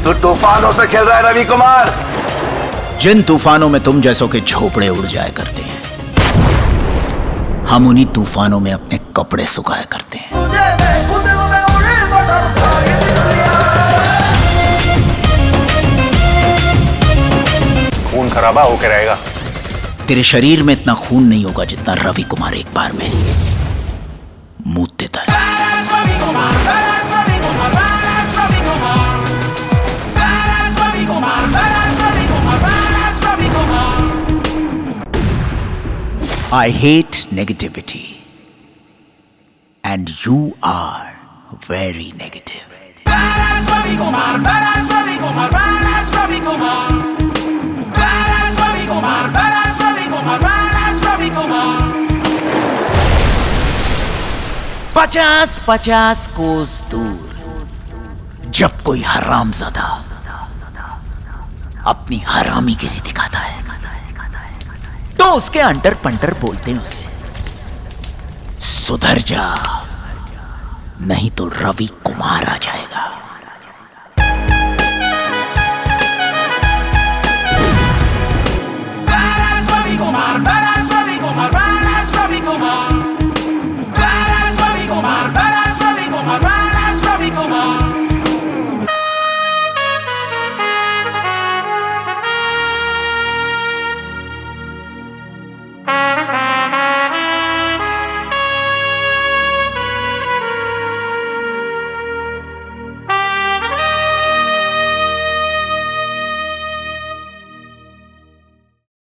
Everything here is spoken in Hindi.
तू तूफानों से खेल रहा है रवि कुमार। जिन तूफानों में तुम जैसों के झोपड़े उड़ जाया करते हैं, हम उन्हीं तूफानों में अपने कपड़े सुखाया करते हैं। खून खराबा होके रहेगा। तेरे शरीर में इतना खून नहीं होगा जितना रवि कुमार एक बार में मूत देता है। I hate negativity, and you are very negative. Badass Ravi Kumar, badass Ravi Kumar, badass Ravi Kumar, badass Ravi Kumar, badass Ravi Kumar, badass Ravi Kumar. 50-50 कोस दूर जब कोई हरामजादा अपनी हरामीगिरी दिखाता है तो उसके अंटर पंटर बोलते हैं उसे सुधर जा, नहीं तो रवि कुमार आ जाएगा।